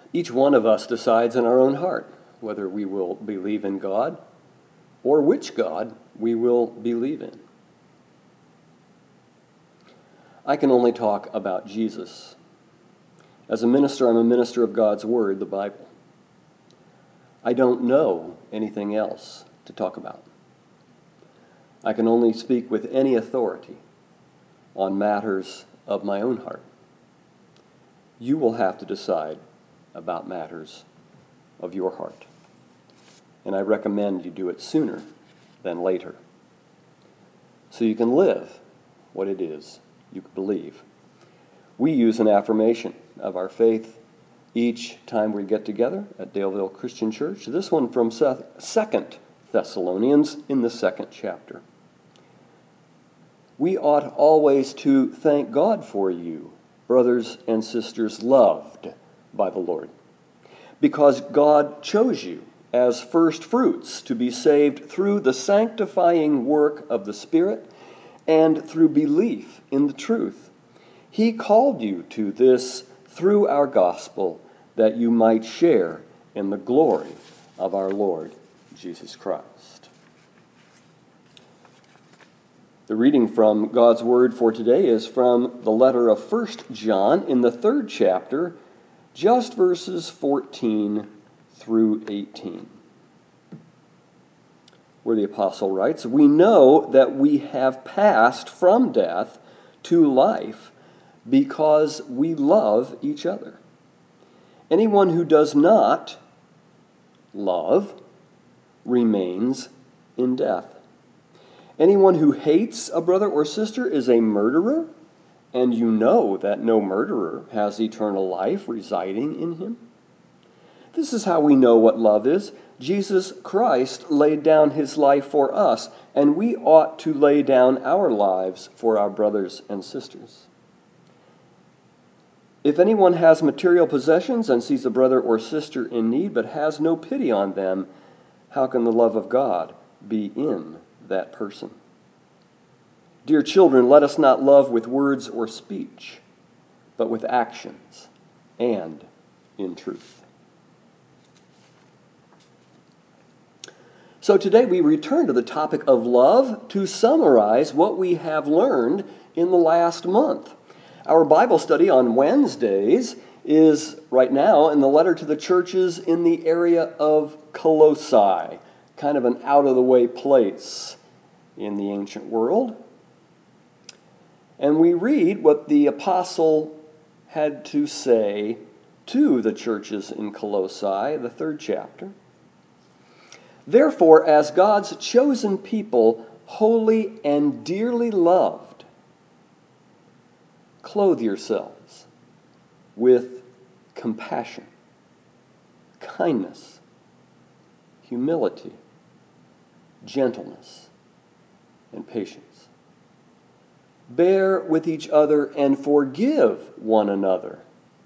Each one of us decides in our own heart whether we will believe in God or which God we will believe in. I can only talk about Jesus. As a minister, I'm a minister of God's Word, the Bible. I don't know anything else to talk about. I can only speak with any authority on matters of my own heart. You will have to decide about matters of your heart. And I recommend you do it sooner than later, so you can live what it is you believe. We use an affirmation of our faith each time we get together at Daleville Christian Church. This one from 2 Thessalonians in the 2nd chapter. We ought always to thank God for you, brothers and sisters loved by the Lord, because God chose you as first fruits to be saved through the sanctifying work of the Spirit and through belief in the truth. He called you to this through our gospel, that you might share in the glory of our Lord Jesus Christ. The reading from God's Word for today is from the letter of 1 John in the 3rd chapter, just verses 14 through 18. Where the apostle writes, "We know that we have passed from death to life because we love each other. Anyone who does not love remains in death. Anyone who hates a brother or sister is a murderer, and you know that no murderer has eternal life residing in him. This is how we know what love is. Jesus Christ laid down his life for us, and we ought to lay down our lives for our brothers and sisters. If anyone has material possessions and sees a brother or sister in need but has no pity on them, how can the love of God be in that person? Dear children, let us not love with words or speech, but with actions and in truth." So today we return to the topic of love to summarize what we have learned in the last month. Our Bible study on Wednesdays is right now in the letter to the churches in the area of Colossae, kind of an out-of-the-way place in the ancient world. And we read what the apostle had to say to the churches in Colossae, the 3rd chapter. "Therefore, as God's chosen people, holy and dearly loved, clothe yourselves with compassion, kindness, humility, gentleness, and patience. Bear with each other and forgive one another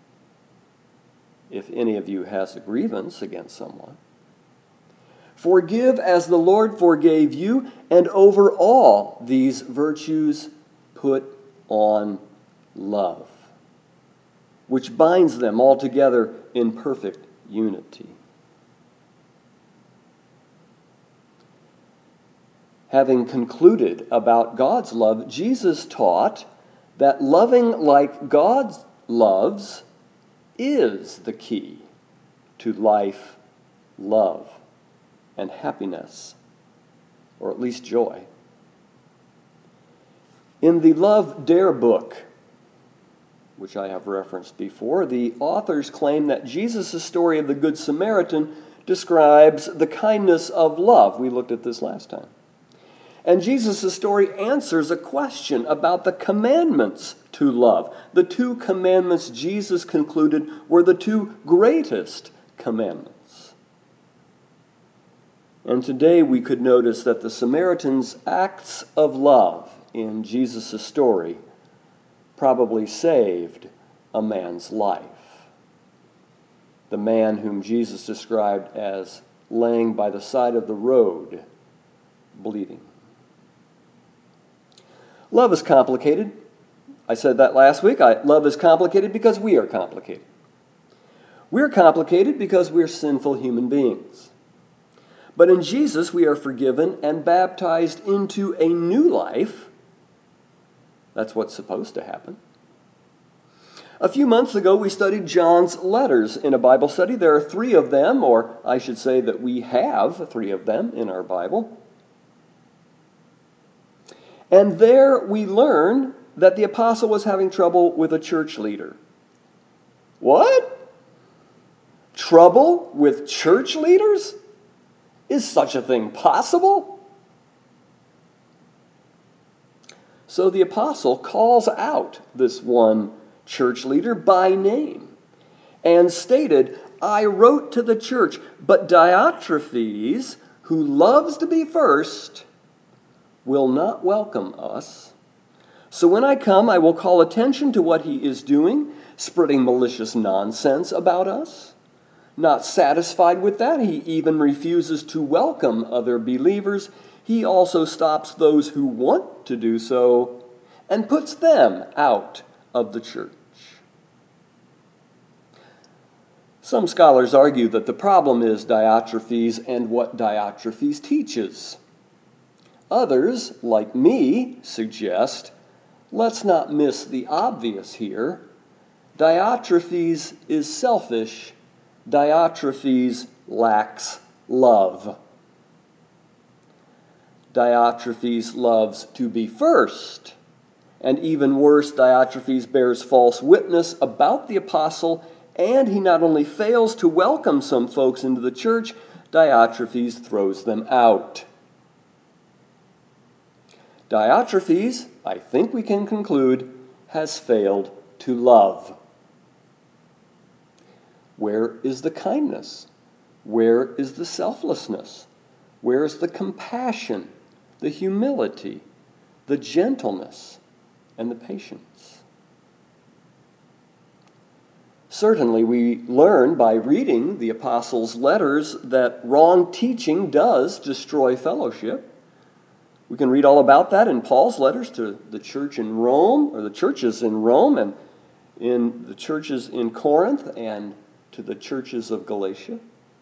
if any of you has a grievance against someone. Forgive as the Lord forgave you, and over all these virtues put on love, which binds them all together in perfect unity." Having concluded about God's love, Jesus taught that loving like God loves is the key to life, love, and happiness, or at least joy. In the Love Dare book, which I have referenced before, the authors claim that Jesus' story of the Good Samaritan describes the kindness of love. We looked at this last time. And Jesus' story answers a question about the commandments to love. The 2 commandments Jesus concluded were the 2 greatest commandments. And today we could notice that the Samaritan's acts of love in Jesus' story probably saved a man's life. The man whom Jesus described as laying by the side of the road, bleeding. Love is complicated. I said that last week. Love is complicated because we are complicated. We're complicated because we're sinful human beings. But in Jesus, we are forgiven and baptized into a new life. That's what's supposed to happen. A few months ago, we studied John's letters in a Bible study. There are 3 of them, or I should say that we have 3 of them in our Bible. And there we learn that the apostle was having trouble with a church leader. What? Trouble with church leaders? Is such a thing possible? So the apostle calls out this one church leader by name and stated, I wrote to the church, but Diotrephes, who loves to be first, will not welcome us. So when I come, I will call attention to what he is doing, spreading malicious nonsense about us. Not satisfied with that, he even refuses to welcome other believers. He also stops those who want to do so and puts them out of the church. Some scholars argue that the problem is Diotrephes and what Diotrephes teaches. Others, like me, suggest, let's not miss the obvious here. Diotrephes is selfish. Diotrephes lacks love. Diotrephes loves to be first. And even worse, Diotrephes bears false witness about the apostle, and he not only fails to welcome some folks into the church, Diotrephes throws them out. Diotrephes, I think we can conclude, has failed to love. Where is the kindness? Where is the selflessness? Where is the compassion, the humility, the gentleness, and the patience? Certainly, we learn by reading the apostles' letters that wrong teaching does destroy fellowship. We can read all about that in Paul's letters to the church in Rome, or the churches in Rome, and in the churches in Corinth, and to the churches of Galatia.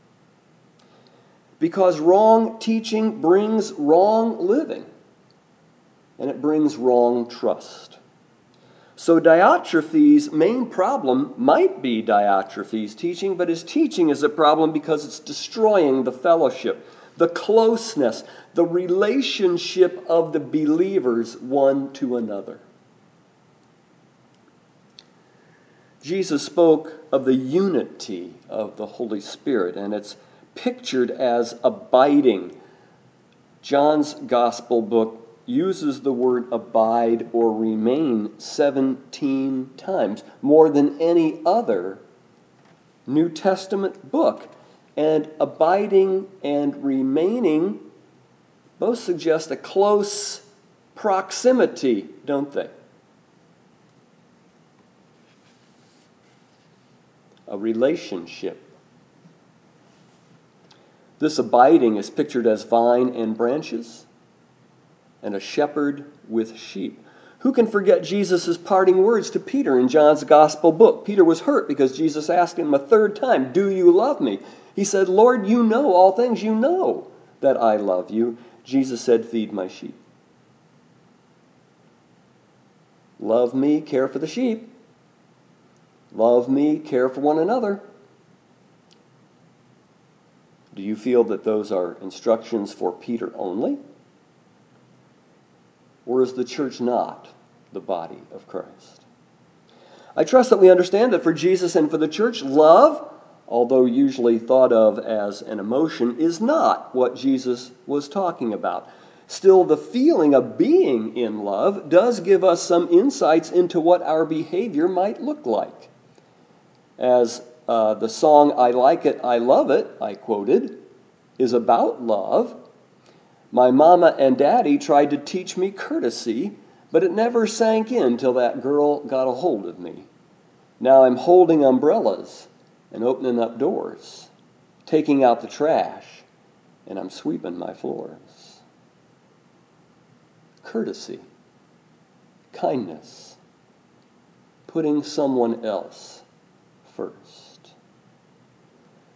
Because wrong teaching brings wrong living, and it brings wrong trust. So Diotrephes' main problem might be Diotrephes' teaching, but his teaching is a problem because it's destroying the fellowship, the closeness, the relationship of the believers one to another. Jesus spoke of the unity of the Holy Spirit, and it's pictured as abiding. John's Gospel book uses the word abide or remain 17 times, more than any other New Testament book. And abiding and remaining both suggest a close proximity, don't they? A relationship. This abiding is pictured as vine and branches, and a shepherd with sheep. Who can forget Jesus' parting words to Peter in John's Gospel book? Peter was hurt because Jesus asked him a 3rd time, "Do you love me?" He said, "Lord, you know all things. You know that I love you." Jesus said, "Feed my sheep." Love me, care for the sheep. Love me, care for one another. Do you feel that those are instructions for Peter only? Or is the church not the body of Christ? I trust that we understand that for Jesus and for the church, love, although usually thought of as an emotion, is not what Jesus was talking about. Still, the feeling of being in love does give us some insights into what our behavior might look like. As the song "I Like It, I Love It," I quoted, is about love. My mama and daddy tried to teach me courtesy, but it never sank in till that girl got a hold of me. Now I'm holding umbrellas and opening up doors, taking out the trash, and I'm sweeping my floors. Courtesy, kindness, putting someone else first.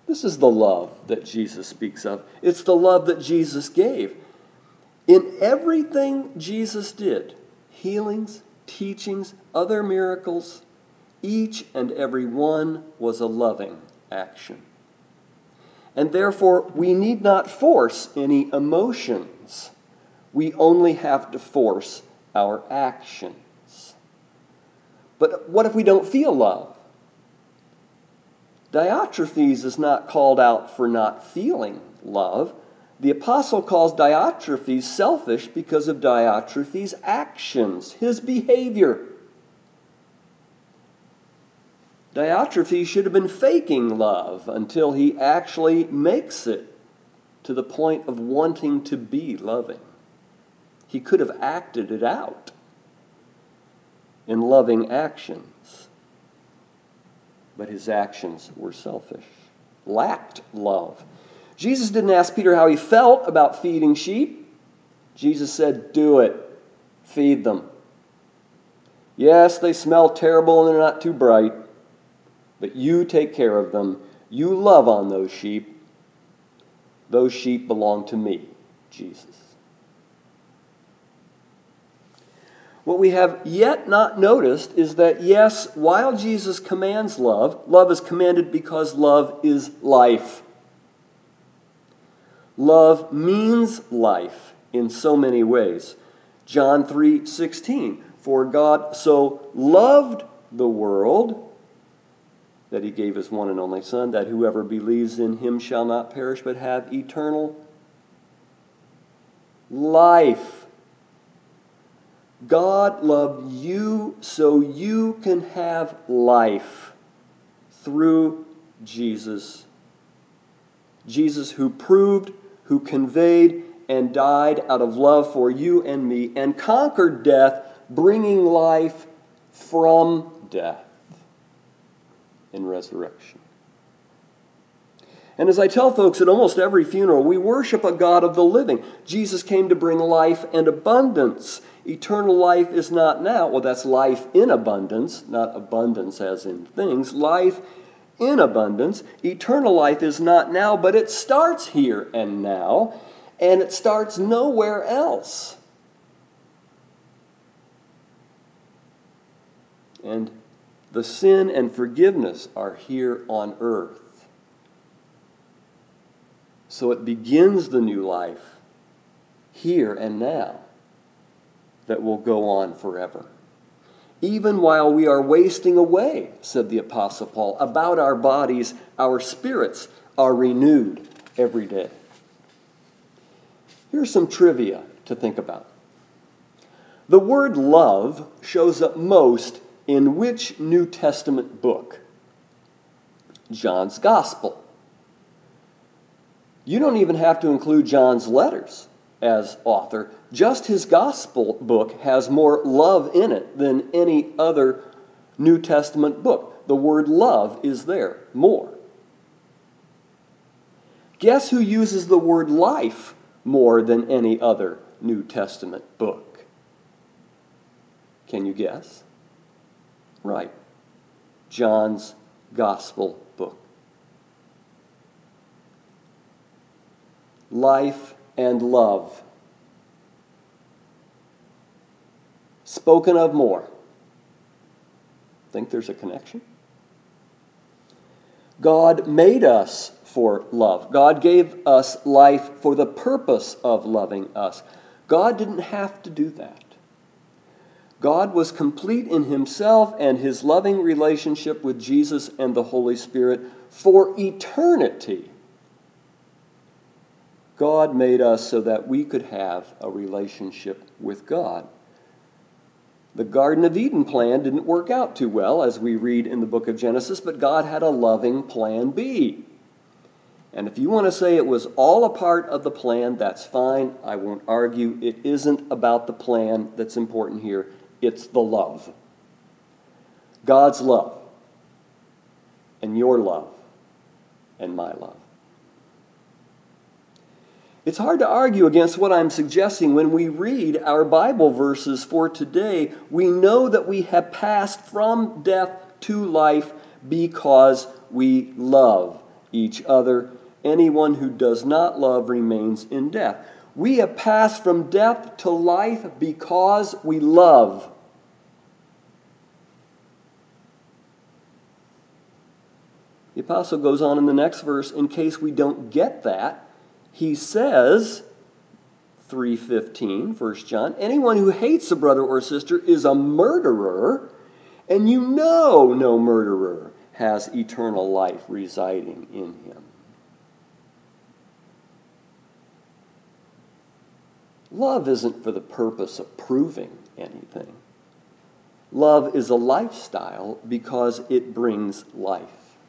This is the love that Jesus speaks of. It's the love that Jesus gave. In everything Jesus did, healings, teachings, other miracles, each and every one was a loving action. And therefore, we need not force any emotions. We only have to force our actions. But what if we don't feel love? Diotrephes is not called out for not feeling love. The apostle calls Diotrephes selfish because of Diotrephes' actions, his behavior. Diotrephes should have been faking love until he actually makes it to the point of wanting to be loving. He could have acted it out in loving actions. But his actions were selfish, lacked love. Jesus didn't ask Peter how he felt about feeding sheep. Jesus said, do it. Feed them. Yes, they smell terrible and they're not too bright, but you take care of them. You love on those sheep. Those sheep belong to me, Jesus. What we have yet not noticed is that, yes, while Jesus commands love, love is commanded because love is life. Love means life in so many ways. John 3:16, for God so loved the world that he gave his one and only Son, that whoever believes in him shall not perish but have eternal life. God loved you so you can have life through Jesus. Jesus who proved, who conveyed, and died out of love for you and me, and conquered death, bringing life from death in resurrection. And as I tell folks at almost every funeral, we worship a God of the living. Jesus came to bring life and abundance. Eternal life is not now. Well, that's life in abundance, not abundance as in things. Life in abundance. Eternal life is not now, but it starts here and now, and it starts nowhere else. And the sin and forgiveness are here on earth. So it begins the new life here and now that will go on forever. Even while we are wasting away, said the Apostle Paul, about our bodies, our spirits are renewed every day. Here's some trivia to think about. The word love shows up most in which New Testament book? John's Gospel. You don't even have to include John's letters as author. Just his gospel book has more love in it than any other New Testament book. The word love is there more. Guess who uses the word life more than any other New Testament book? Can you guess? Right. John's gospel book. Life and love. Spoken of more. Think there's a connection? God made us for love. God gave us life for the purpose of loving us. God didn't have to do that. God was complete in himself and his loving relationship with Jesus and the Holy Spirit for eternity. God made us so that we could have a relationship with God. The Garden of Eden plan didn't work out too well, as we read in the book of Genesis, but God had a loving plan B. And if you want to say it was all a part of the plan, that's fine. I won't argue. It isn't about the plan that's important here. It's the love. God's love. And your love. And my love. It's hard to argue against what I'm suggesting when we read our Bible verses for today. We know that we have passed from death to life because we love. each other. Anyone who does not love remains in death. We have passed from death to life because we love. The apostle goes on in the next verse, in case we don't get that, he says, 3:15, 1 John, anyone who hates a brother or sister is a murderer, and you know no murderer has eternal life residing in him. Love isn't for the purpose of proving anything. Love is a lifestyle because it brings life.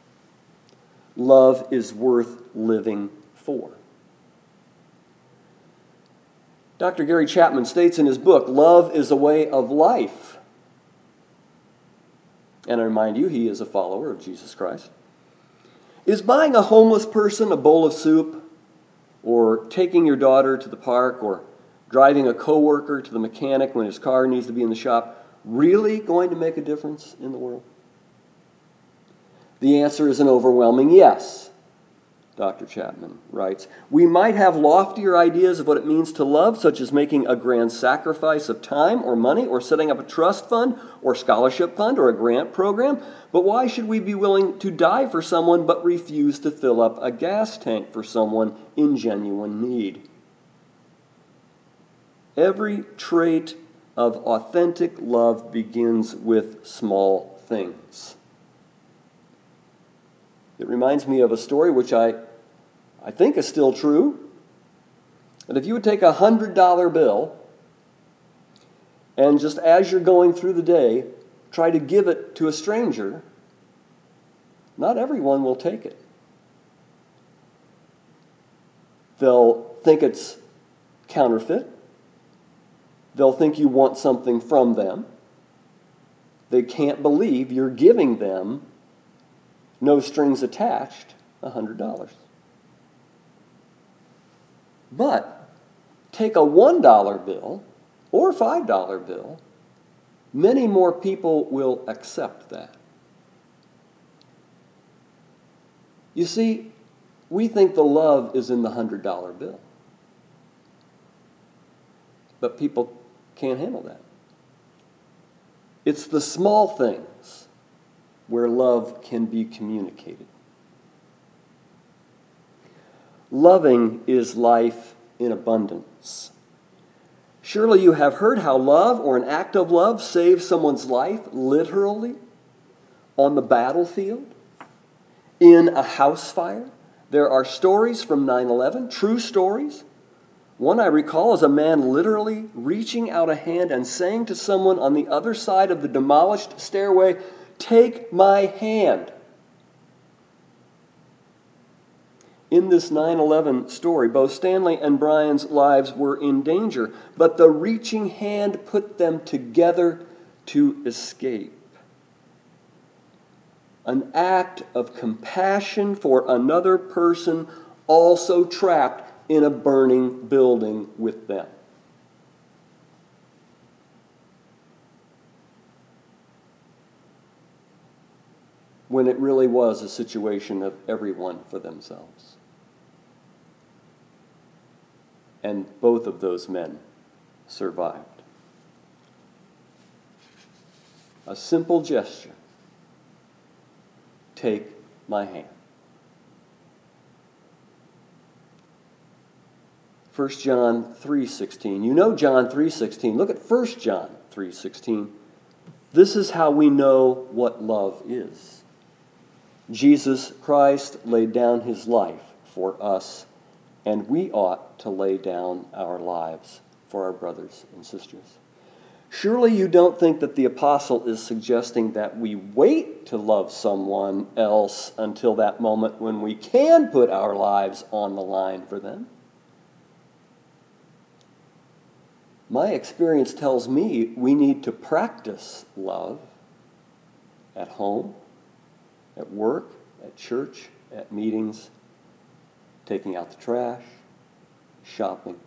Love is worth living for. Dr. Gary Chapman states in his book, Love is a Way of Life. And I remind you, he is a follower of Jesus Christ. Is buying a homeless person a bowl of soup, or taking your daughter to the park, or driving a coworker to the mechanic when his car needs to be in the shop, really going to make a difference in the world? The answer is an overwhelming yes, Dr. Chapman writes. We might have loftier ideas of what it means to love, such as making a grand sacrifice of time or money, or setting up a trust fund or scholarship fund or a grant program, but why should we be willing to die for someone but refuse to fill up a gas tank for someone in genuine need? Every trait of authentic love begins with small things. It reminds me of a story which I think is still true. That if you would take a $100 bill and just as you're going through the day, try to give it to a stranger, not everyone will take it. They'll think it's counterfeit. They'll think you want something from them. They can't believe you're giving them, no strings attached, $100. But take a $1 bill or $5 bill, many more people will accept that. You see, we think the love is in the $100 bill. But people can't handle that. It's the small things where love can be communicated. Loving is life in abundance. Surely you have heard how love or an act of love saves someone's life, literally, on the battlefield, in a house fire. There are stories from 9/11, true stories. One I recall is a man literally reaching out a hand and saying to someone on the other side of the demolished stairway, "Take my hand." In this 9/11 story, both Stanley and Brian's lives were in danger, but the reaching hand put them together to escape. An act of compassion for another person also trapped in a burning building with them. When it really was a situation of everyone for themselves. And both of those men survived. A simple gesture. Take my hand. 1 John 3:16. You know John 3:16. Look at 1 John 3:16. This is how we know what love is. Jesus Christ laid down his life for us, and we ought to lay down our lives for our brothers and sisters. Surely you don't think that the apostle is suggesting that we wait to love someone else until that moment when we can put our lives on the line for them? My experience tells me we need to practice love at home, at work, at church, at meetings, taking out the trash, shopping.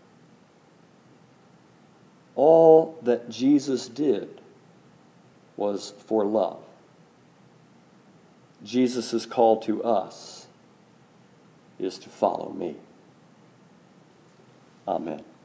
All that Jesus did was for love. Jesus' call to us is to follow me. Amen.